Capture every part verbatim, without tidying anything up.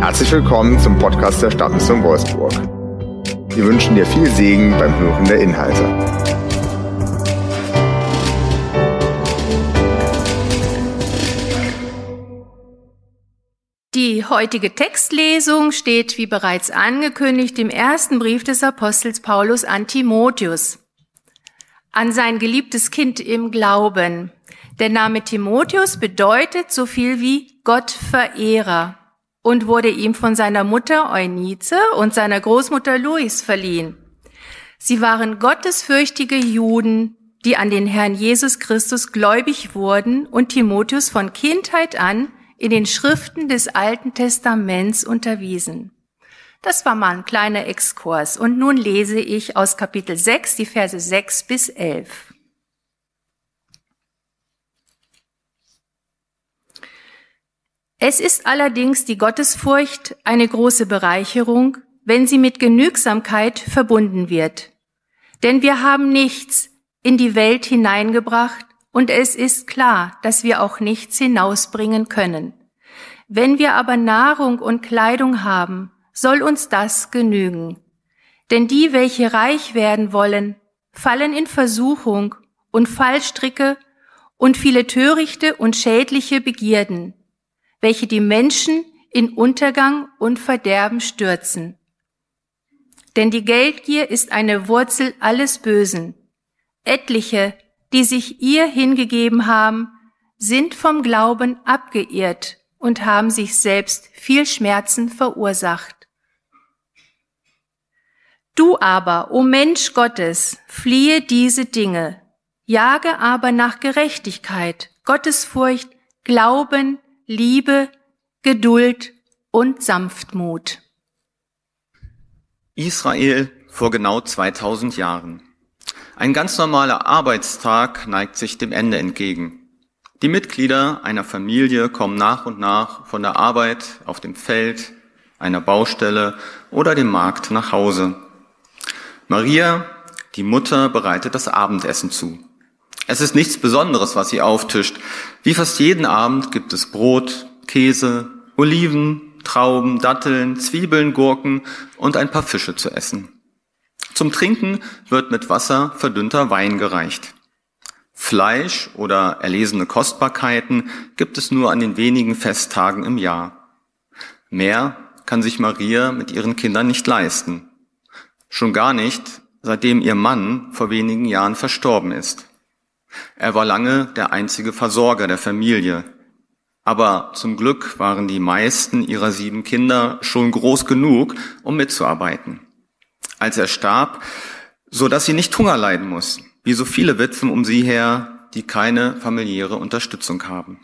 Herzlich willkommen zum Podcast der Stadtmission Wolfsburg. Wir wünschen dir viel Segen beim Hören der Inhalte. Die heutige Textlesung steht, wie bereits angekündigt, im ersten Brief des Apostels Paulus an Timotheus, an sein geliebtes Kind im Glauben. Der Name Timotheus bedeutet so viel wie Gottverehrer und wurde ihm von seiner Mutter Eunice und seiner Großmutter Lois verliehen. Sie waren gottesfürchtige Juden, die an den Herrn Jesus Christus gläubig wurden und Timotheus von Kindheit an in den Schriften des Alten Testaments unterwiesen. Das war mal ein kleiner Exkurs und nun lese ich aus Kapitel sechs, die Verse sechs bis elf. Es ist allerdings die Gottesfurcht eine große Bereicherung, wenn sie mit Genügsamkeit verbunden wird. Denn wir haben nichts in die Welt hineingebracht und es ist klar, dass wir auch nichts hinausbringen können. Wenn wir aber Nahrung und Kleidung haben, soll uns das genügen. Denn die, welche reich werden wollen, fallen in Versuchung und Fallstricke und viele törichte und schädliche Begierden, welche die Menschen in Untergang und Verderben stürzen. Denn die Geldgier ist eine Wurzel alles Bösen. Etliche, die sich ihr hingegeben haben, sind vom Glauben abgeirrt und haben sich selbst viel Schmerzen verursacht. Du aber, o Mensch Gottes, fliehe diese Dinge, jage aber nach Gerechtigkeit, Gottesfurcht, Glauben, Liebe, Geduld und Sanftmut. Israel vor genau zweitausend Jahren. Ein ganz normaler Arbeitstag neigt sich dem Ende entgegen. Die Mitglieder einer Familie kommen nach und nach von der Arbeit auf dem Feld, einer Baustelle oder dem Markt nach Hause. Maria, die Mutter, bereitet das Abendessen zu. Es ist nichts Besonderes, was sie auftischt. Wie fast jeden Abend gibt es Brot, Käse, Oliven, Trauben, Datteln, Zwiebeln, Gurken und ein paar Fische zu essen. Zum Trinken wird mit Wasser verdünnter Wein gereicht. Fleisch oder erlesene Kostbarkeiten gibt es nur an den wenigen Festtagen im Jahr. Mehr kann sich Maria mit ihren Kindern nicht leisten. Schon gar nicht, seitdem ihr Mann vor wenigen Jahren verstorben ist. Er war lange der einzige Versorger der Familie. Aber zum Glück waren die meisten ihrer sieben Kinder schon groß genug, um mitzuarbeiten. Als er starb, so dass sie nicht Hunger leiden muss, wie so viele Witwen um sie her, die keine familiäre Unterstützung haben.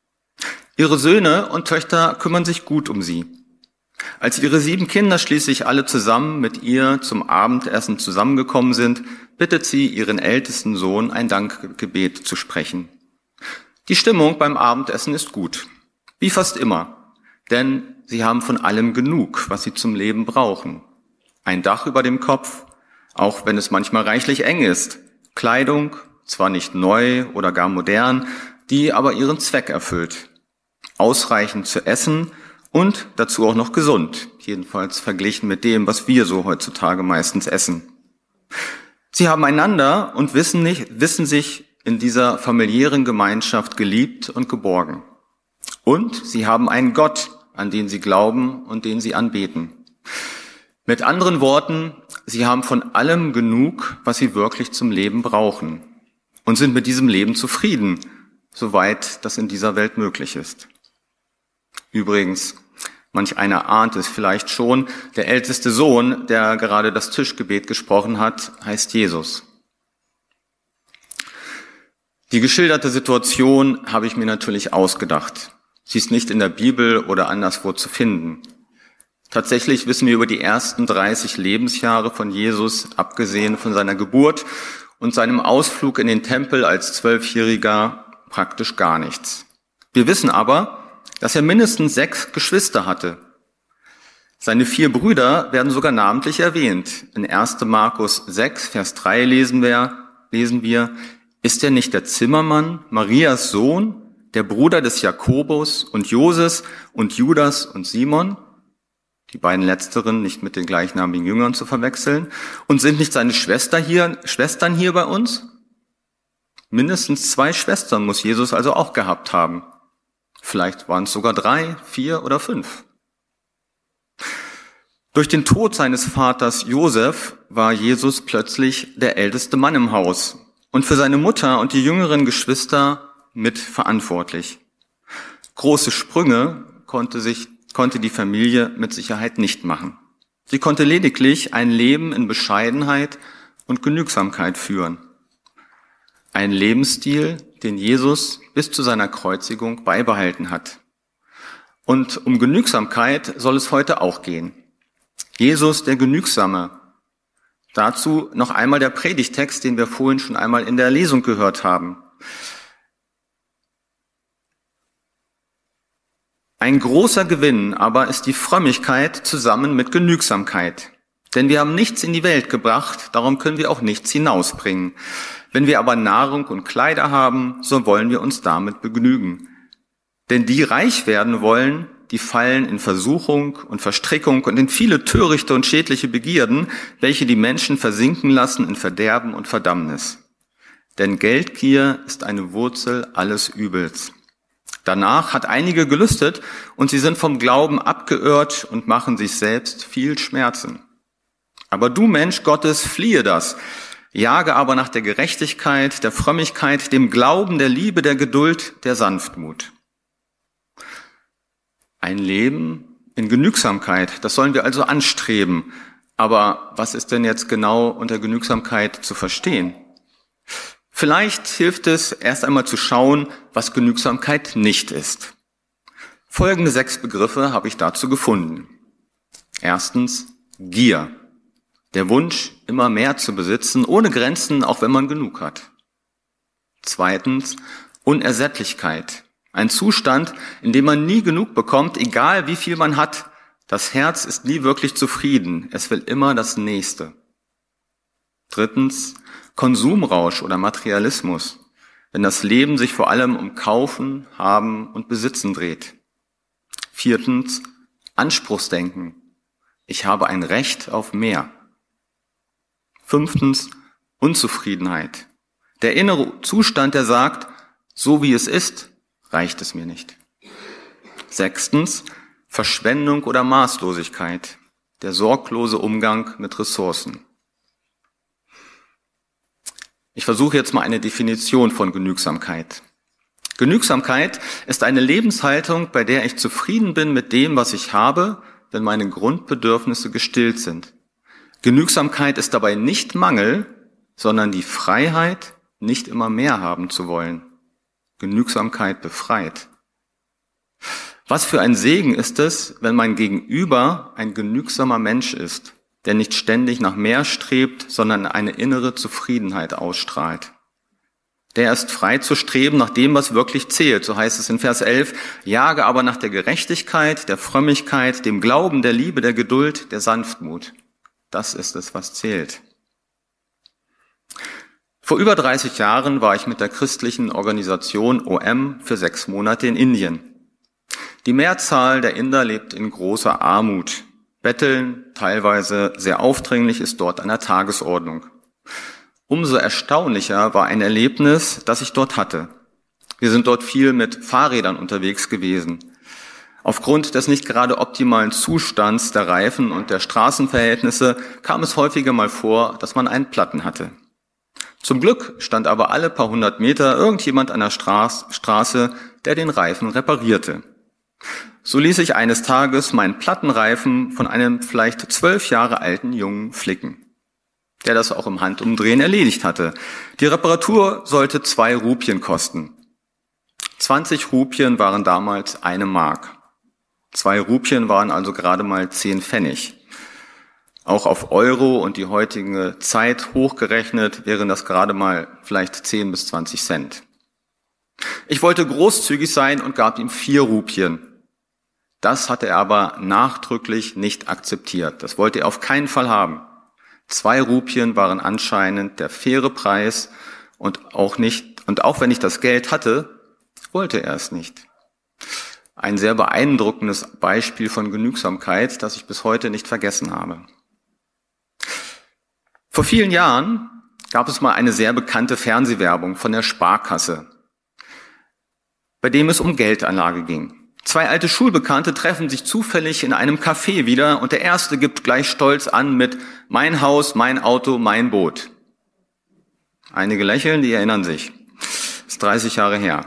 Ihre Söhne und Töchter kümmern sich gut um sie. Als ihre sieben Kinder schließlich alle zusammen mit ihr zum Abendessen zusammengekommen sind, bittet sie ihren ältesten Sohn, ein Dankgebet zu sprechen. Die Stimmung beim Abendessen ist gut, wie fast immer, denn sie haben von allem genug, was sie zum Leben brauchen. Ein Dach über dem Kopf, auch wenn es manchmal reichlich eng ist, Kleidung, zwar nicht neu oder gar modern, die aber ihren Zweck erfüllt, ausreichend zu essen und dazu auch noch gesund, jedenfalls verglichen mit dem, was wir so heutzutage meistens essen. Sie haben einander und wissen nicht, wissen sich in dieser familiären Gemeinschaft geliebt und geborgen. Und sie haben einen Gott, an den sie glauben und den sie anbeten. Mit anderen Worten, sie haben von allem genug, was sie wirklich zum Leben brauchen und sind mit diesem Leben zufrieden, soweit das in dieser Welt möglich ist. Übrigens, manch einer ahnt es vielleicht schon, der älteste Sohn, der gerade das Tischgebet gesprochen hat, heißt Jesus. Die geschilderte Situation habe ich mir natürlich ausgedacht. Sie ist nicht in der Bibel oder anderswo zu finden. Tatsächlich wissen wir über die ersten dreißig Lebensjahre von Jesus, abgesehen von seiner Geburt und seinem Ausflug in den Tempel als Zwölfjähriger, praktisch gar nichts. Wir wissen aber, dass er mindestens sechs Geschwister hatte. Seine vier Brüder werden sogar namentlich erwähnt. In erster Markus sechs, Vers drei lesen wir, lesen wir, ist er nicht der Zimmermann, Marias Sohn, der Bruder des Jakobus und Joses und Judas und Simon? die beiden letzteren nicht mit den gleichnamigen Jüngern zu verwechseln. Und sind nicht seine Schwester hier, Schwestern hier bei uns? Mindestens zwei Schwestern muss Jesus also auch gehabt haben. Vielleicht waren es sogar drei, vier oder fünf. Durch den Tod seines Vaters Josef war Jesus plötzlich der älteste Mann im Haus und für seine Mutter und die jüngeren Geschwister mitverantwortlich. Große Sprünge konnte sich, konnte die Familie mit Sicherheit nicht machen. Sie konnte lediglich ein Leben in Bescheidenheit und Genügsamkeit führen. Ein Lebensstil, den Jesus bis zu seiner Kreuzigung beibehalten hat. Und um Genügsamkeit soll es heute auch gehen. Jesus, der Genügsame. Dazu noch einmal der Predigtext, den wir vorhin schon einmal in der Lesung gehört haben. Ein großer Gewinn aber ist die Frömmigkeit zusammen mit Genügsamkeit. Denn wir haben nichts in die Welt gebracht, darum können wir auch nichts hinausbringen. Wenn wir aber Nahrung und Kleider haben, so wollen wir uns damit begnügen. Denn die reich werden wollen, die fallen in Versuchung und Verstrickung und in viele törichte und schädliche Begierden, welche die Menschen versinken lassen in Verderben und Verdammnis. Denn Geldgier ist eine Wurzel alles Übels. Danach hat einige gelüstet und sie sind vom Glauben abgeirrt und machen sich selbst viel Schmerzen. Aber du, Mensch Gottes, fliehe das. Jage aber nach der Gerechtigkeit, der Frömmigkeit, dem Glauben, der Liebe, der Geduld, der Sanftmut. Ein Leben in Genügsamkeit, das sollen wir also anstreben. Aber was ist denn jetzt genau unter Genügsamkeit zu verstehen? Vielleicht hilft es, erst einmal zu schauen, was Genügsamkeit nicht ist. Folgende sechs Begriffe habe ich dazu gefunden. Erstens, Gier. Der Wunsch, immer mehr zu besitzen, ohne Grenzen, auch wenn man genug hat. Zweitens, Unersättlichkeit. Ein Zustand, in dem man nie genug bekommt, egal wie viel man hat. Das Herz ist nie wirklich zufrieden. Es will immer das Nächste. Drittens, Konsumrausch oder Materialismus. Wenn das Leben sich vor allem um Kaufen, Haben und Besitzen dreht. Viertens, Anspruchsdenken. Ich habe ein Recht auf mehr. Fünftens, Unzufriedenheit. Der innere Zustand, der sagt, so wie es ist, reicht es mir nicht. Sechstens, Verschwendung oder Maßlosigkeit. Der sorglose Umgang mit Ressourcen. Ich versuche jetzt mal eine Definition von Genügsamkeit. Genügsamkeit ist eine Lebenshaltung, bei der ich zufrieden bin mit dem, was ich habe, wenn meine Grundbedürfnisse gestillt sind. Genügsamkeit ist dabei nicht Mangel, sondern die Freiheit, nicht immer mehr haben zu wollen. Genügsamkeit befreit. Was für ein Segen ist es, wenn mein Gegenüber ein genügsamer Mensch ist, der nicht ständig nach mehr strebt, sondern eine innere Zufriedenheit ausstrahlt. Der ist frei zu streben nach dem, was wirklich zählt. So heißt es in Vers elf, jage aber nach der Gerechtigkeit, der Frömmigkeit, dem Glauben, der Liebe, der Geduld, der Sanftmut. Das ist es, was zählt. Vor über dreißig Jahren war ich mit der christlichen Organisation O M für sechs Monate in Indien. Die Mehrzahl der Inder lebt in großer Armut. Betteln, teilweise sehr aufdringlich, ist dort an der Tagesordnung. Umso erstaunlicher war ein Erlebnis, das ich dort hatte. Wir sind dort viel mit Fahrrädern unterwegs gewesen. Aufgrund des nicht gerade optimalen Zustands der Reifen und der Straßenverhältnisse kam es häufiger mal vor, dass man einen Platten hatte. Zum Glück stand aber alle paar hundert Meter irgendjemand an der Straße, der den Reifen reparierte. So ließ ich eines Tages meinen Plattenreifen von einem vielleicht zwölf Jahre alten Jungen flicken, der das auch im Handumdrehen erledigt hatte. Die Reparatur sollte zwei Rupien kosten. zwanzig Rupien waren damals eine Mark. Zwei Rupien waren also gerade mal zehn Pfennig. Auch auf Euro und die heutige Zeit hochgerechnet wären das gerade mal vielleicht zehn bis zwanzig Cent. Ich wollte großzügig sein und gab ihm vier Rupien. Das hatte er aber nachdrücklich nicht akzeptiert. Das wollte er auf keinen Fall haben. Zwei Rupien waren anscheinend der faire Preis und auch nicht, und auch wenn ich das Geld hatte, wollte er es nicht. ein sehr beeindruckendes Beispiel von Genügsamkeit, das ich bis heute nicht vergessen habe. Vor vielen Jahren gab es mal eine sehr bekannte Fernsehwerbung von der Sparkasse, bei dem es um Geldanlage ging. Zwei alte Schulbekannte treffen sich zufällig in einem Café wieder und der erste gibt gleich stolz an mit „Mein Haus, mein Auto, mein Boot". Einige lächeln, die erinnern sich. Das ist dreißig Jahre her.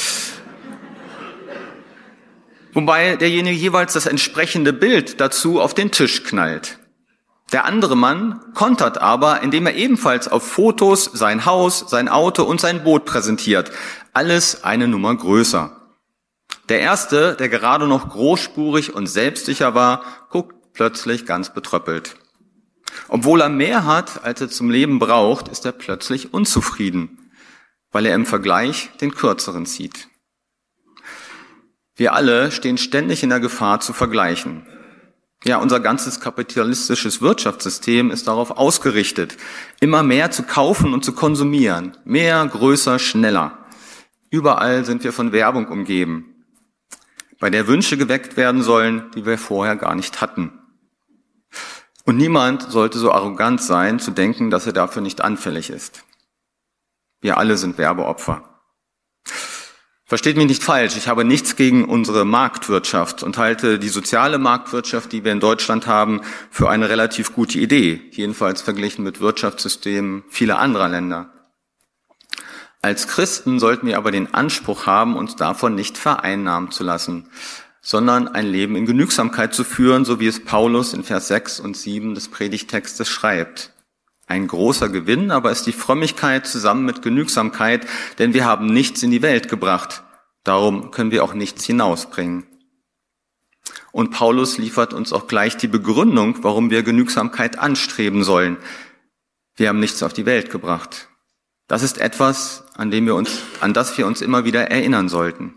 Wobei derjenige jeweils das entsprechende Bild dazu auf den Tisch knallt. Der andere Mann kontert aber, indem er ebenfalls auf Fotos sein Haus, sein Auto und sein Boot präsentiert. Alles eine Nummer größer. Der erste, der gerade noch großspurig und selbstsicher war, guckt plötzlich ganz betröppelt. Obwohl er mehr hat, als er zum Leben braucht, ist er plötzlich unzufrieden, weil er im Vergleich den Kürzeren zieht. Wir alle stehen ständig in der Gefahr zu vergleichen. Ja, unser ganzes kapitalistisches Wirtschaftssystem ist darauf ausgerichtet, immer mehr zu kaufen und zu konsumieren. Mehr, größer, schneller. Überall sind wir von Werbung umgeben, bei der Wünsche geweckt werden sollen, die wir vorher gar nicht hatten. Und niemand sollte so arrogant sein, zu denken, dass er dafür nicht anfällig ist. Wir alle sind Werbeopfer. Versteht mich nicht falsch, ich habe nichts gegen unsere Marktwirtschaft und halte die soziale Marktwirtschaft, die wir in Deutschland haben, für eine relativ gute Idee, jedenfalls verglichen mit Wirtschaftssystemen vieler anderer Länder. Als Christen sollten wir aber den Anspruch haben, uns davon nicht vereinnahmen zu lassen, sondern ein Leben in Genügsamkeit zu führen, so wie es Paulus in Vers sechs und sieben des Predigttextes schreibt. Ein großer Gewinn aber ist die Frömmigkeit zusammen mit Genügsamkeit, denn wir haben nichts in die Welt gebracht, darum können wir auch nichts hinausbringen. Und Paulus liefert uns auch gleich die Begründung, warum wir Genügsamkeit anstreben sollen. Wir haben nichts auf die Welt gebracht. Das ist etwas, an dem wir uns, an das wir uns immer wieder erinnern sollten.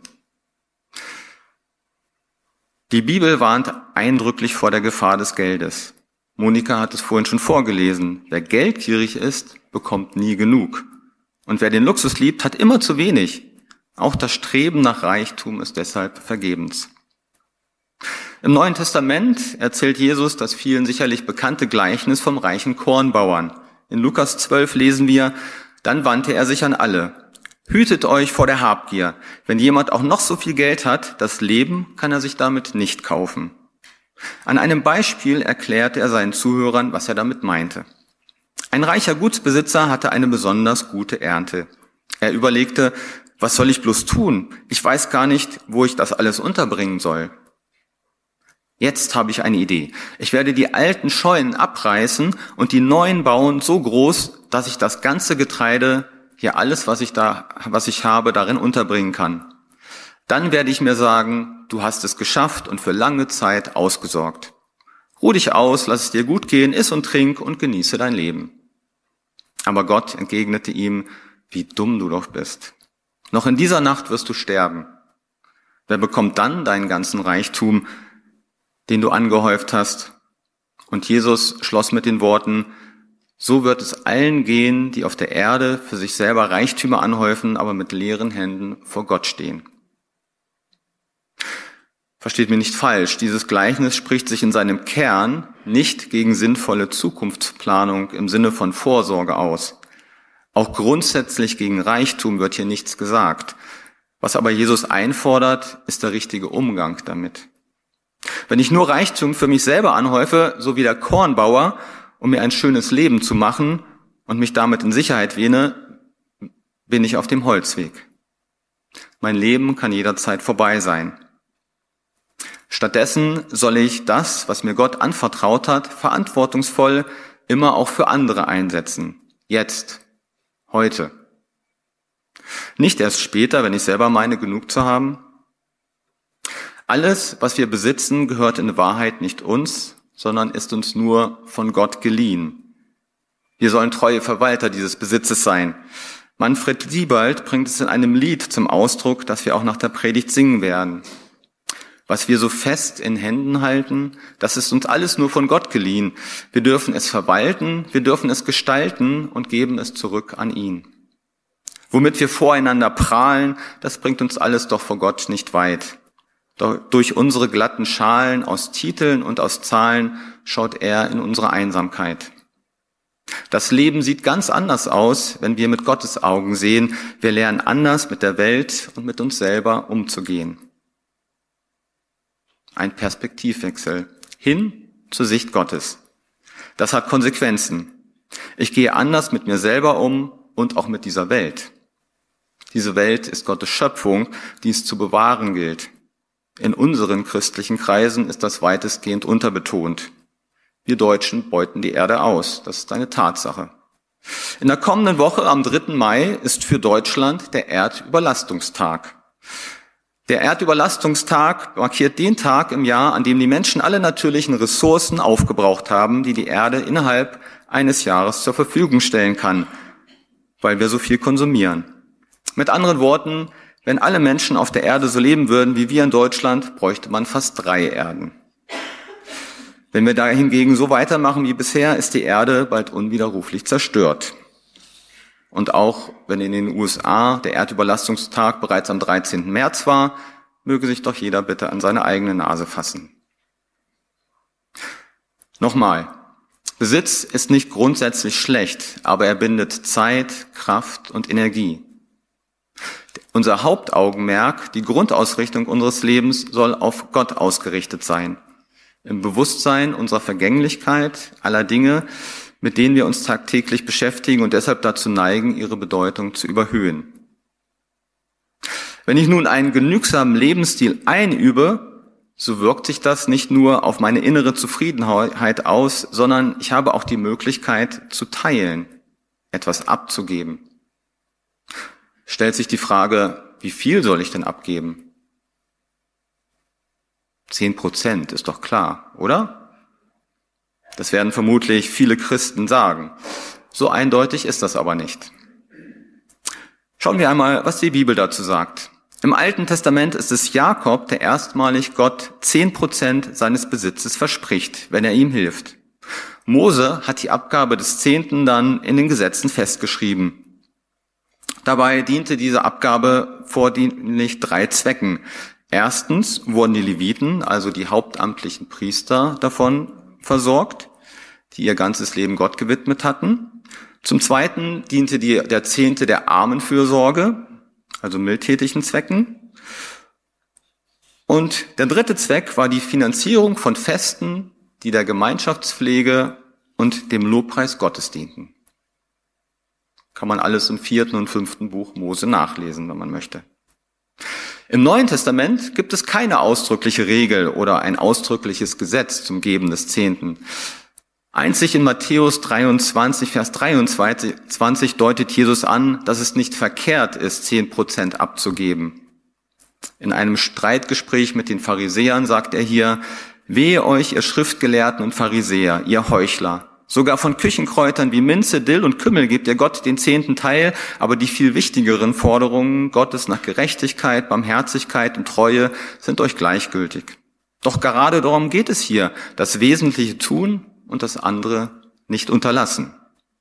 Die Bibel warnt eindrücklich vor der Gefahr des Geldes. Monika hat es vorhin schon vorgelesen. Wer geldgierig ist, bekommt nie genug. Und wer den Luxus liebt, hat immer zu wenig. Auch das Streben nach Reichtum ist deshalb vergebens. Im Neuen Testament erzählt Jesus das vielen sicherlich bekannte Gleichnis vom reichen Kornbauern. In Lukas zwölf lesen wir: Dann wandte er sich an alle. Hütet euch vor der Habgier. Wenn jemand auch noch so viel Geld hat, das Leben kann er sich damit nicht kaufen. An einem Beispiel erklärte er seinen Zuhörern, was er damit meinte. Ein reicher Gutsbesitzer hatte eine besonders gute Ernte. Er überlegte, was soll ich bloß tun? Ich weiß gar nicht, wo ich das alles unterbringen soll. Jetzt habe ich eine Idee. Ich werde die alten Scheunen abreißen und die neuen bauen so groß, dass ich das ganze Getreide, hier alles, was ich da, was ich habe, darin unterbringen kann. Dann werde ich mir sagen, du hast es geschafft und für lange Zeit ausgesorgt. Ruh dich aus, lass es dir gut gehen, iss und trink und genieße dein Leben. Aber Gott entgegnete ihm, wie dumm du doch bist. Noch in dieser Nacht wirst du sterben. Wer bekommt dann deinen ganzen Reichtum, den du angehäuft hast? Und Jesus schloss mit den Worten: So wird es allen gehen, die auf der Erde für sich selber Reichtümer anhäufen, aber mit leeren Händen vor Gott stehen. Versteht mich nicht falsch, dieses Gleichnis spricht sich in seinem Kern nicht gegen sinnvolle Zukunftsplanung im Sinne von Vorsorge aus. Auch grundsätzlich gegen Reichtum wird hier nichts gesagt. Was aber Jesus einfordert, ist der richtige Umgang damit. Wenn ich nur Reichtum für mich selber anhäufe, so wie der Kornbauer, um mir ein schönes Leben zu machen und mich damit in Sicherheit wähne, bin ich auf dem Holzweg. Mein Leben kann jederzeit vorbei sein. Stattdessen soll ich das, was mir Gott anvertraut hat, verantwortungsvoll immer auch für andere einsetzen. Jetzt, heute. Nicht erst später, wenn ich selber meine, genug zu haben. Alles, was wir besitzen, gehört in Wahrheit nicht uns, sondern ist uns nur von Gott geliehen. Wir sollen treue Verwalter dieses Besitzes sein. Manfred Siebald bringt es in einem Lied zum Ausdruck, das wir auch nach der Predigt singen werden. Was wir so fest in Händen halten, das ist uns alles nur von Gott geliehen. Wir dürfen es verwalten, wir dürfen es gestalten und geben es zurück an ihn. Womit wir voreinander prahlen, das bringt uns alles doch vor Gott nicht weit. Doch durch unsere glatten Schalen aus Titeln und aus Zahlen schaut er in unsere Einsamkeit. Das Leben sieht ganz anders aus, wenn wir mit Gottes Augen sehen. Wir lernen anders mit der Welt und mit uns selber umzugehen. Ein Perspektivwechsel hin zur Sicht Gottes. Das hat Konsequenzen. Ich gehe anders mit mir selber um und auch mit dieser Welt. Diese Welt ist Gottes Schöpfung, die es zu bewahren gilt. In unseren christlichen Kreisen ist das weitestgehend unterbetont. Wir Deutschen beuten die Erde aus. Das ist eine Tatsache. In der kommenden Woche, am dritten Mai, ist für Deutschland der Erdüberlastungstag. Der Erdüberlastungstag markiert den Tag im Jahr, an dem die Menschen alle natürlichen Ressourcen aufgebraucht haben, die die Erde innerhalb eines Jahres zur Verfügung stellen kann, weil wir so viel konsumieren. Mit anderen Worten, wenn alle Menschen auf der Erde so leben würden wie wir in Deutschland, bräuchte man fast drei Erden. Wenn wir da hingegen so weitermachen wie bisher, ist die Erde bald unwiderruflich zerstört. Und auch wenn in den U S A der Erdüberlastungstag bereits am dreizehnten März war, möge sich doch jeder bitte an seine eigene Nase fassen. Nochmal, Besitz ist nicht grundsätzlich schlecht, aber er bindet Zeit, Kraft und Energie. Unser Hauptaugenmerk, die Grundausrichtung unseres Lebens, soll auf Gott ausgerichtet sein. Im Bewusstsein unserer Vergänglichkeit, aller Dinge, mit denen wir uns tagtäglich beschäftigen und deshalb dazu neigen, ihre Bedeutung zu überhöhen. Wenn ich nun einen genügsamen Lebensstil einübe, so wirkt sich das nicht nur auf meine innere Zufriedenheit aus, sondern ich habe auch die Möglichkeit zu teilen, etwas abzugeben. Stellt sich die Frage, wie viel soll ich denn abgeben? Zehn Prozent ist doch klar, oder? Das werden vermutlich viele Christen sagen. So eindeutig ist das aber nicht. Schauen wir einmal, was die Bibel dazu sagt. Im Alten Testament ist es Jakob, der erstmalig Gott zehn Prozent seines Besitzes verspricht, wenn er ihm hilft. Mose hat die Abgabe des Zehnten dann in den Gesetzen festgeschrieben. Dabei diente diese Abgabe vornehmlich drei Zwecken. Erstens wurden die Leviten, also die hauptamtlichen Priester, davon versorgt, die ihr ganzes Leben Gott gewidmet hatten. Zum Zweiten diente die, der Zehnte der Armenfürsorge, also mildtätigen Zwecken. Und der dritte Zweck war die Finanzierung von Festen, die der Gemeinschaftspflege und dem Lobpreis Gottes dienten. Kann man alles im vierten und fünften Buch Mose nachlesen, wenn man möchte. Im Neuen Testament gibt es keine ausdrückliche Regel oder ein ausdrückliches Gesetz zum Geben des Zehnten. Einzig in Matthäus dreiundzwanzig, Vers dreiundzwanzig deutet Jesus an, dass es nicht verkehrt ist, zehn Prozent abzugeben. In einem Streitgespräch mit den Pharisäern sagt er hier: Wehe euch, ihr Schriftgelehrten und Pharisäer, ihr Heuchler! Sogar von Küchenkräutern wie Minze, Dill und Kümmel gebt ihr Gott den zehnten Teil, aber die viel wichtigeren Forderungen Gottes nach Gerechtigkeit, Barmherzigkeit und Treue sind euch gleichgültig. Doch gerade darum geht es hier, das Wesentliche tun und das andere nicht unterlassen.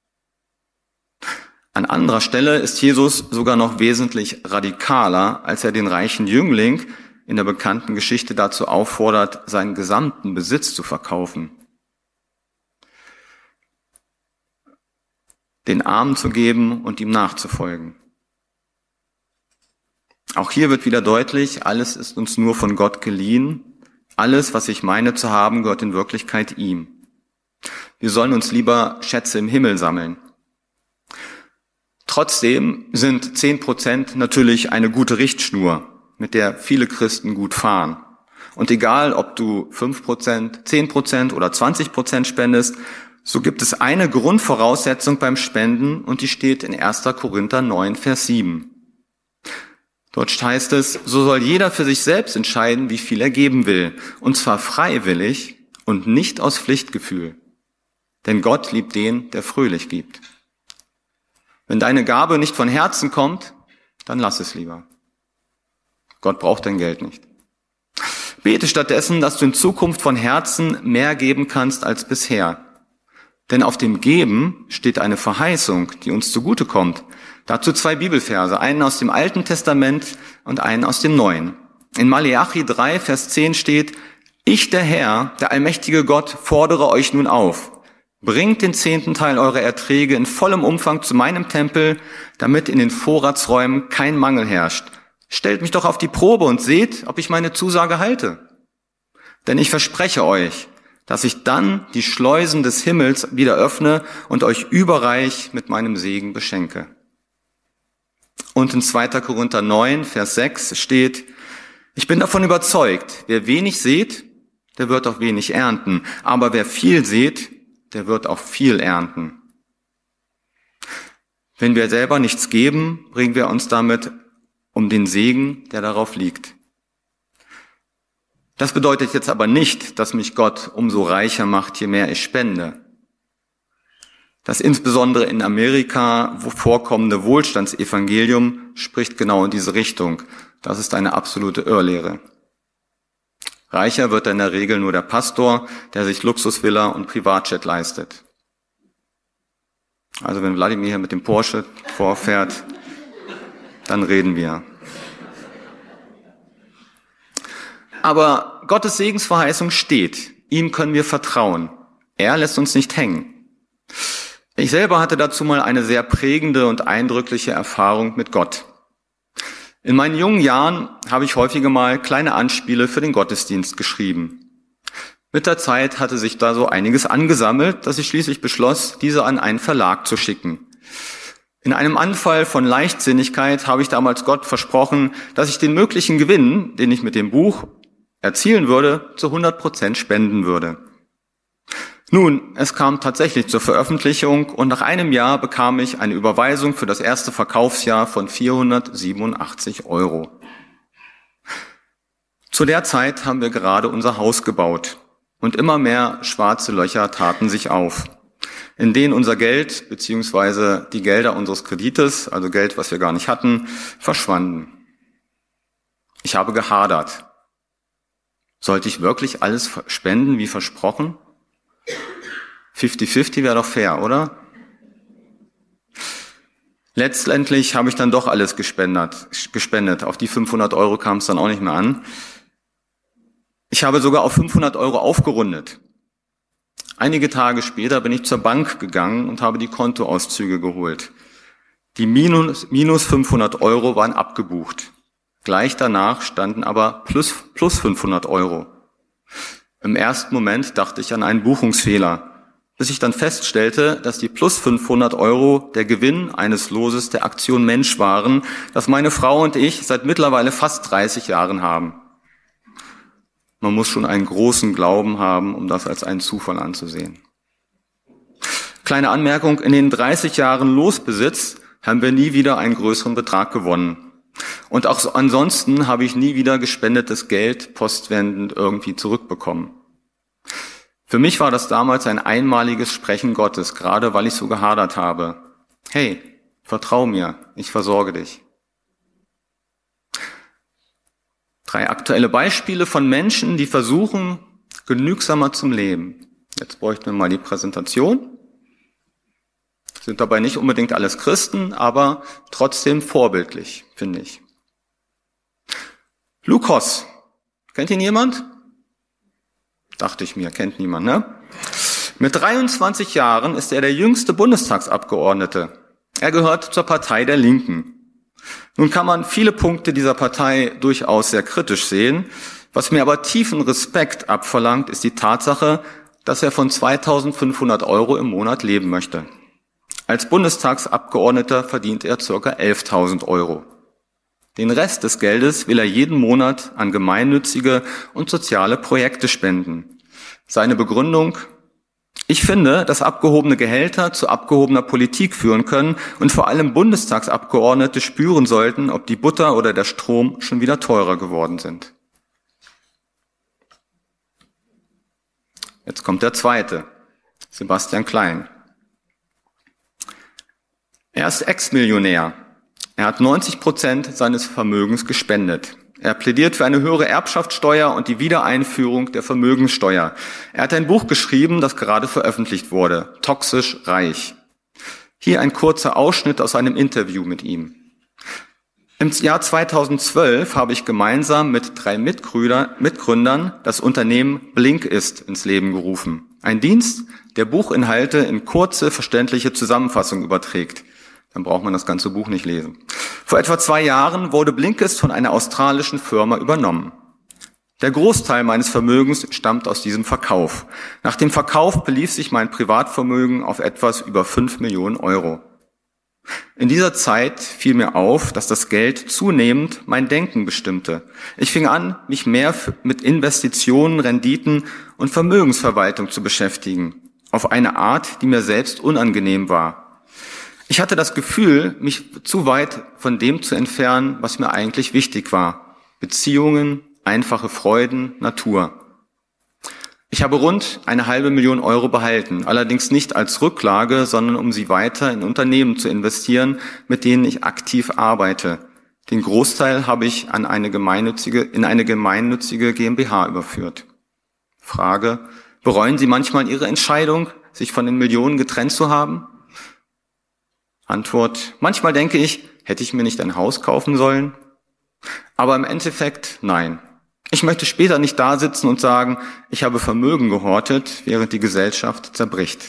An anderer Stelle ist Jesus sogar noch wesentlich radikaler, als er den reichen Jüngling in der bekannten Geschichte dazu auffordert, seinen gesamten Besitz zu verkaufen, den Armen zu geben und ihm nachzufolgen. Auch hier wird wieder deutlich, alles ist uns nur von Gott geliehen. Alles, was ich meine zu haben, gehört in Wirklichkeit ihm. Wir sollen uns lieber Schätze im Himmel sammeln. Trotzdem sind zehn Prozent natürlich eine gute Richtschnur, mit der viele Christen gut fahren. Und egal, ob du fünf Prozent, zehn Prozent oder zwanzig Prozent spendest, so gibt es eine Grundvoraussetzung beim Spenden und die steht in erster Korinther neun, Vers sieben. Dort heißt es: So soll jeder für sich selbst entscheiden, wie viel er geben will, und zwar freiwillig und nicht aus Pflichtgefühl. Denn Gott liebt den, der fröhlich gibt. Wenn deine Gabe nicht von Herzen kommt, dann lass es lieber. Gott braucht dein Geld nicht. Bete stattdessen, dass du in Zukunft von Herzen mehr geben kannst als bisher. Denn auf dem Geben steht eine Verheißung, die uns zugutekommt. Dazu zwei Bibelverse, einen aus dem Alten Testament und einen aus dem Neuen. In Maleachi drei, Vers zehn steht, ich, der Herr, der allmächtige Gott, fordere euch nun auf. Bringt den zehnten Teil eurer Erträge in vollem Umfang zu meinem Tempel, damit in den Vorratsräumen kein Mangel herrscht. Stellt mich doch auf die Probe und seht, ob ich meine Zusage halte. Denn ich verspreche euch, dass ich dann die Schleusen des Himmels wieder öffne und euch überreich mit meinem Segen beschenke. Und in zweiter Korinther neun, Vers sechs steht, ich bin davon überzeugt, wer wenig sät, der wird auch wenig ernten. Aber wer viel sät, der wird auch viel ernten. Wenn wir selber nichts geben, bringen wir uns damit um den Segen, der darauf liegt. Das bedeutet jetzt aber nicht, dass mich Gott umso reicher macht, je mehr ich spende. Das insbesondere in Amerika vorkommende Wohlstandsevangelium spricht genau in diese Richtung. Das ist eine absolute Irrlehre. Reicher wird in der Regel nur der Pastor, der sich Luxusvilla und Privatjet leistet. Also wenn Wladimir hier mit dem Porsche vorfährt, dann reden wir. Aber Gottes Segensverheißung steht. Ihm können wir vertrauen. Er lässt uns nicht hängen. Ich selber hatte dazu mal eine sehr prägende und eindrückliche Erfahrung mit Gott. In meinen jungen Jahren habe ich häufiger mal kleine Anspiele für den Gottesdienst geschrieben. Mit der Zeit hatte sich da so einiges angesammelt, dass ich schließlich beschloss, diese an einen Verlag zu schicken. In einem Anfall von Leichtsinnigkeit habe ich damals Gott versprochen, dass ich den möglichen Gewinn, den ich mit dem Buch erzielen würde, zu hundert Prozent spenden würde. Nun, es kam tatsächlich zur Veröffentlichung und nach einem Jahr bekam ich eine Überweisung für das erste Verkaufsjahr von vierhundertsiebenundachtzig Euro. Zu der Zeit haben wir gerade unser Haus gebaut und immer mehr schwarze Löcher taten sich auf, in denen unser Geld bzw. die Gelder unseres Kredites, also Geld, was wir gar nicht hatten, verschwanden. Ich habe gehadert. Sollte ich wirklich alles spenden, wie versprochen? fünfzig fünfzig wäre doch fair, oder? Letztendlich habe ich dann doch alles gespendet. gespendet. Auf die fünfhundert Euro kam es dann auch nicht mehr an. Ich habe sogar auf fünfhundert Euro aufgerundet. Einige Tage später bin ich zur Bank gegangen und habe die Kontoauszüge geholt. Die minus, minus fünfhundert Euro waren abgebucht. Gleich danach standen aber plus, plus fünfhundert Euro. Im ersten Moment dachte ich an einen Buchungsfehler, bis ich dann feststellte, dass die plus fünfhundert Euro der Gewinn eines Loses der Aktion Mensch waren, das meine Frau und ich seit mittlerweile fast dreißig Jahren haben. Man muss schon einen großen Glauben haben, um das als einen Zufall anzusehen. Kleine Anmerkung, in den dreißig Jahren Losbesitz haben wir nie wieder einen größeren Betrag gewonnen. Und auch ansonsten habe ich nie wieder gespendetes Geld postwendend irgendwie zurückbekommen. Für mich war das damals ein einmaliges Sprechen Gottes, gerade weil ich so gehadert habe. Hey, vertrau mir, ich versorge dich. Drei aktuelle Beispiele von Menschen, die versuchen, genügsamer zum Leben. Jetzt bräuchten wir mal die Präsentation. Sind dabei nicht unbedingt alles Christen, aber trotzdem vorbildlich, finde ich. Luke Hoss. Kennt ihn jemand? Dachte ich mir, kennt niemand, ne? Mit dreiundzwanzig Jahren ist er der jüngste Bundestagsabgeordnete. Er gehört zur Partei der Linken. Nun kann man viele Punkte dieser Partei durchaus sehr kritisch sehen. Was mir aber tiefen Respekt abverlangt, ist die Tatsache, dass er von zweitausendfünfhundert Euro im Monat leben möchte. Als Bundestagsabgeordneter verdient er ca. elftausend Euro. Den Rest des Geldes will er jeden Monat an gemeinnützige und soziale Projekte spenden. Seine Begründung: Ich finde, dass abgehobene Gehälter zu abgehobener Politik führen können und vor allem Bundestagsabgeordnete spüren sollten, ob die Butter oder der Strom schon wieder teurer geworden sind. Jetzt kommt der zweite, Sebastian Klein. Er ist Ex-Millionär. Er hat neunzig Prozent seines Vermögens gespendet. Er plädiert für eine höhere Erbschaftssteuer und die Wiedereinführung der Vermögenssteuer. Er hat ein Buch geschrieben, das gerade veröffentlicht wurde, Toxisch reich. Hier ein kurzer Ausschnitt aus einem Interview mit ihm. Im Jahr zweitausendzwölf habe ich gemeinsam mit drei Mitgründer, Mitgründern das Unternehmen Blinkist ins Leben gerufen. Ein Dienst, der Buchinhalte in kurze, verständliche Zusammenfassung überträgt. Dann braucht man das ganze Buch nicht lesen. Vor etwa zwei Jahren wurde Blinkist von einer australischen Firma übernommen. Der Großteil meines Vermögens stammt aus diesem Verkauf. Nach dem Verkauf belief sich mein Privatvermögen auf etwas über fünf Millionen Euro. In dieser Zeit fiel mir auf, dass das Geld zunehmend mein Denken bestimmte. Ich fing an, mich mehr mit Investitionen, Renditen und Vermögensverwaltung zu beschäftigen, auf eine Art, die mir selbst unangenehm war. Ich hatte das Gefühl, mich zu weit von dem zu entfernen, was mir eigentlich wichtig war: Beziehungen, einfache Freuden, Natur. Ich habe rund eine halbe Million Euro behalten, allerdings nicht als Rücklage, sondern um sie weiter in Unternehmen zu investieren, mit denen ich aktiv arbeite. Den Großteil habe ich an eine gemeinnützige, in eine gemeinnützige GmbH überführt. Frage: Bereuen Sie manchmal Ihre Entscheidung, sich von den Millionen getrennt zu haben? Antwort: Manchmal denke ich, hätte ich mir nicht ein Haus kaufen sollen? Aber im Endeffekt nein. Ich möchte später nicht da sitzen und sagen, ich habe Vermögen gehortet, während die Gesellschaft zerbricht.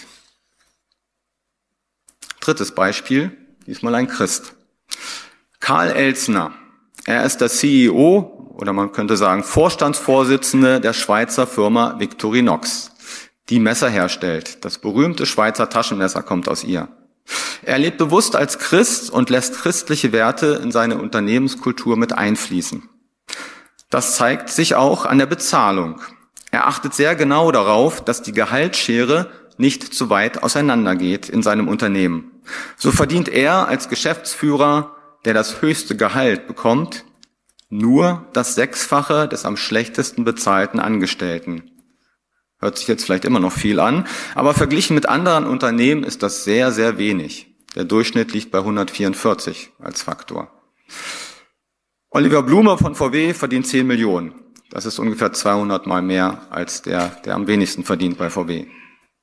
Drittes Beispiel, diesmal ein Christ. Karl Elzner. Er ist der C E O, oder man könnte sagen Vorstandsvorsitzende der Schweizer Firma Victorinox, die Messer herstellt. Das berühmte Schweizer Taschenmesser kommt aus ihr. Er lebt bewusst als Christ und lässt christliche Werte in seine Unternehmenskultur mit einfließen. Das zeigt sich auch an der Bezahlung. Er achtet sehr genau darauf, dass die Gehaltsschere nicht zu weit auseinandergeht in seinem Unternehmen. So verdient er als Geschäftsführer, der das höchste Gehalt bekommt, nur das Sechsfache des am schlechtesten bezahlten Angestellten. Hört sich jetzt vielleicht immer noch viel an, aber verglichen mit anderen Unternehmen ist das sehr, sehr wenig. Der Durchschnitt liegt bei hundertvierundvierzig als Faktor. Oliver Blume von V W verdient zehn Millionen. Das ist ungefähr zweihundert Mal mehr als der, der am wenigsten verdient bei V W.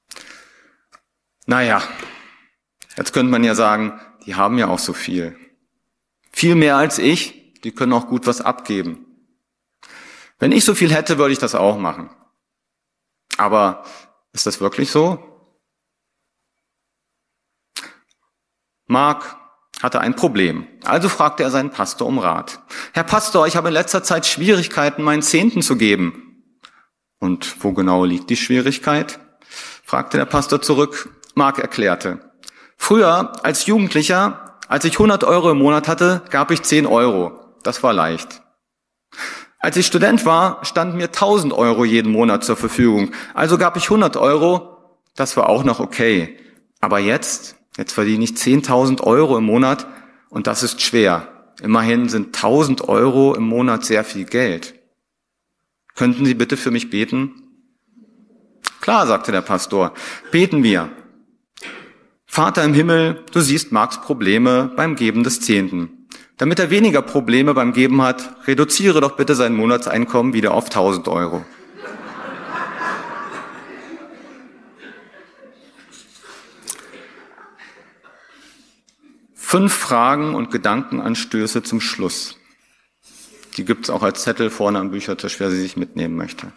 Naja, jetzt könnte man ja sagen, die haben ja auch so viel. Viel mehr als ich, die können auch gut was abgeben. Wenn ich so viel hätte, würde ich das auch machen. Aber ist das wirklich so? Mark hatte ein Problem. Also fragte er seinen Pastor um Rat. Herr Pastor, ich habe in letzter Zeit Schwierigkeiten, meinen Zehnten zu geben. Und wo genau liegt die Schwierigkeit? Fragte der Pastor zurück. Mark erklärte. Früher, als Jugendlicher, als ich hundert Euro im Monat hatte, gab ich zehn Euro. Das war leicht. Als ich Student war, standen mir tausend Euro jeden Monat zur Verfügung. Also gab ich hundert Euro. Das war auch noch okay. Aber jetzt... Jetzt verdiene ich zehntausend Euro im Monat und das ist schwer. Immerhin sind tausend Euro im Monat sehr viel Geld. Könnten Sie bitte für mich beten? Klar, sagte der Pastor, beten wir. Vater im Himmel, du siehst Marks Probleme beim Geben des Zehnten. Damit er weniger Probleme beim Geben hat, reduziere doch bitte sein Monatseinkommen wieder auf tausend Euro. Fünf Fragen und Gedankenanstöße zum Schluss. Die gibt es auch als Zettel vorne am Büchertisch, wer sie sich mitnehmen möchte.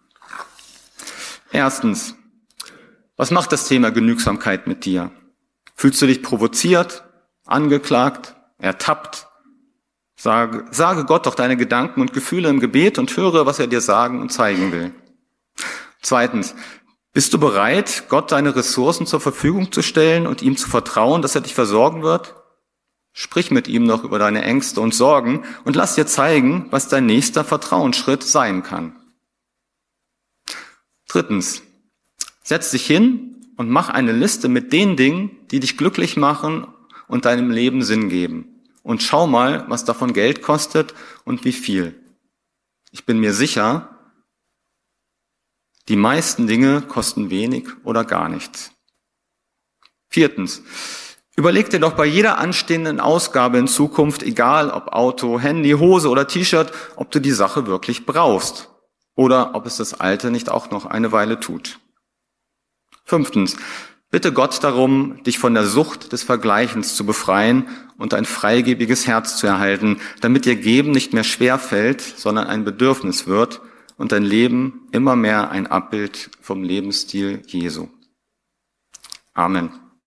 Erstens, was macht das Thema Genügsamkeit mit dir? Fühlst du dich provoziert, angeklagt, ertappt? Sage, sage Gott doch deine Gedanken und Gefühle im Gebet und höre, was er dir sagen und zeigen will. Zweitens, bist du bereit, Gott deine Ressourcen zur Verfügung zu stellen und ihm zu vertrauen, dass er dich versorgen wird? Sprich mit ihm noch über deine Ängste und Sorgen und lass dir zeigen, was dein nächster Vertrauensschritt sein kann. Drittens, setz dich hin und mach eine Liste mit den Dingen, die dich glücklich machen und deinem Leben Sinn geben. Und schau mal, was davon Geld kostet und wie viel. Ich bin mir sicher, die meisten Dinge kosten wenig oder gar nichts. Viertens, überleg dir doch bei jeder anstehenden Ausgabe in Zukunft, egal ob Auto, Handy, Hose oder T-Shirt, ob du die Sache wirklich brauchst oder ob es das Alte nicht auch noch eine Weile tut. Fünftens, Bitte Gott darum, dich von der Sucht des Vergleichens zu befreien und ein freigebiges Herz zu erhalten, damit dir Geben nicht mehr schwer fällt, sondern ein Bedürfnis wird und dein Leben immer mehr ein Abbild vom Lebensstil Jesu. Amen.